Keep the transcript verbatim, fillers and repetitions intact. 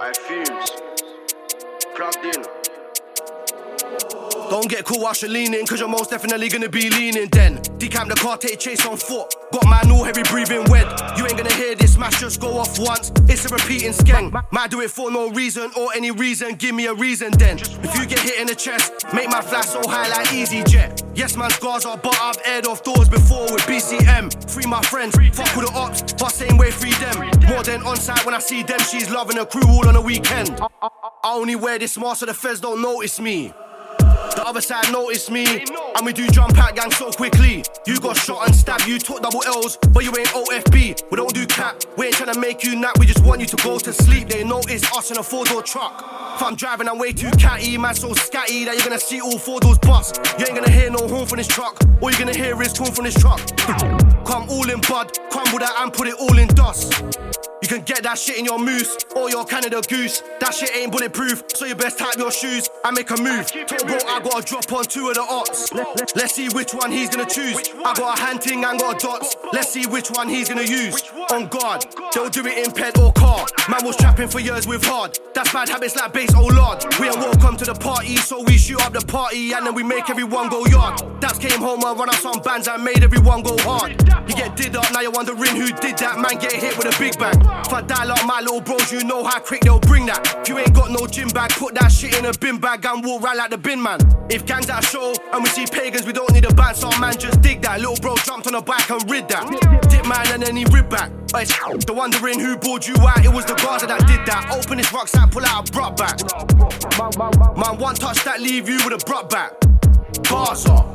I fumes. Plugged in. Don't get caught while you're leaning, cause you're most definitely gonna be leaning then. Decamp the car, take chase on foot. Got man all heavy breathing wed. You ain't gonna hear this smash just go off once. It's a repeating skeng. Might do it for no reason or any reason. Give me a reason then. If you get hit in the chest, make my fly so high like EasyJet. Yes man, scars are, but I've aired off doors before with B C M. Free my friends, fuck with the ops, but same way free them. More than on site when I see them, she's loving her crew all on the weekend. I only wear this mask so the feds don't notice me. The other side noticed me, and we do jump out gang so quickly. You got shot and stabbed, you took double L's, but you ain't O F B. We don't do cap, we ain't tryna make you nap, we just want you to go to sleep. They notice us in a four-door truck. If I'm driving, I'm way too catty, man so scatty that you're gonna see all four doors bust. You ain't gonna hear no horn from this truck, all you're gonna hear is corn from this truck. Come all in bud, crumble that and put it all in dust. You can get that shit in your moose or your Canada Goose. That shit ain't bulletproof, so you best type your shoes and make a move. Told bro I gotta drop on two of the ops. Let's see which one he's gonna choose. I got a hand ting and got dots. Let's see which one he's gonna use. On guard, they'll do it in ped or car. Man was trapping for years with hard. That's bad habits like bass, oh lord. We ain't welcome to the party, so we shoot up the party and then we make everyone go yard. Daps came home and run out some bands and made everyone go hard. You get did up, now you're wondering who did that. Man get hit with a big bang. If I dial up my little bros, you know how quick they'll bring that. If you ain't got no gym bag, put that shit in a bin bag and walk right like the bin man. If gangs at a show and we see pagans, we don't need a band, so man just dig that. Little bro jumped on a bike and rid that. Dip man and then he rib back. But it's the wondering who bought you out, it was the Gaza that did that. Open his rucksack, pull out a brought back. Man, one touch that leave you with a brought back. Gaza.